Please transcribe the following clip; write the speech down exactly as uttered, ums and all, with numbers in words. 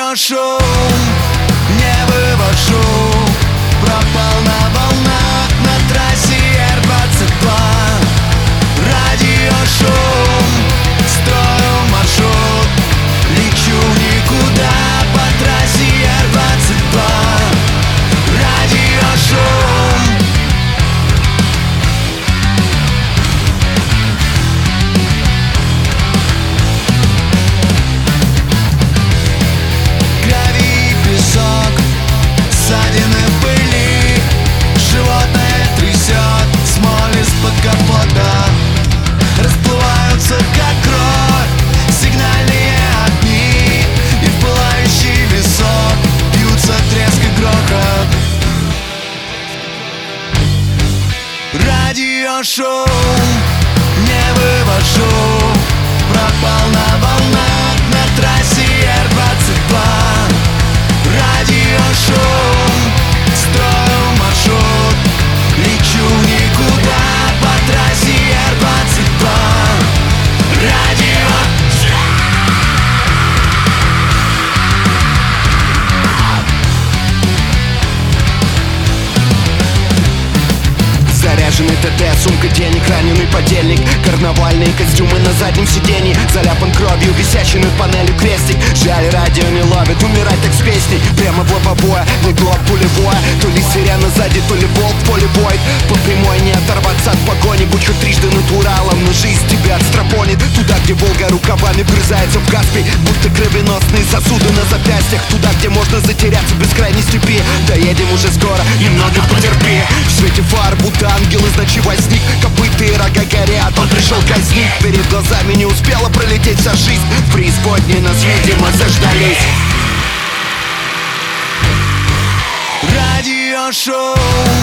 Радиошум не вывожу, пропал на волнах на трассе эр двадцать два. Радиошум, строю маршрут, лечу никуда по трассе эр двадцать два. Радиошум. Гравий, песок, ссадины в пыли, животное трясет смоль из-под капота. Расплываются, как кровь, сигнальные огни, и в пылающий висок бьются треск и грохот. Радиошум не вывожу, пропал на волнах на трассе эр двадцать два. Радиошум, строю маршрут, лечу никуда по трассе эр двадцать два. Радио. Заряженный ТТ, сумка денег, раненый подельник, карнавальные костюмы на заднем сиденье, заляпан кровью, висящий над панелью крестик. Жаль, радио не ловит, умирать так с песней. Прямо в лобовое, легло пулевое, то ли сирена сзади, то ли волк в поле боит. По прямой не оторваться от погони, будь хоть трижды натуралом, но жизнь тебя отстрапонит. Туда, где Волга рукавами вгрызается в Каспий, будто кровеносные сосуды на запястьях. Туда, где можно затеряться в бескрайней степи. Доедем уже скоро, немного потерпи. В свете фар, будто ангел из ночи возник, копыта и рога горят, он пришел казнить. Перед глазами не успела пролететь вся жизнь, в преисподней нас, видимо, заждались. Радиошум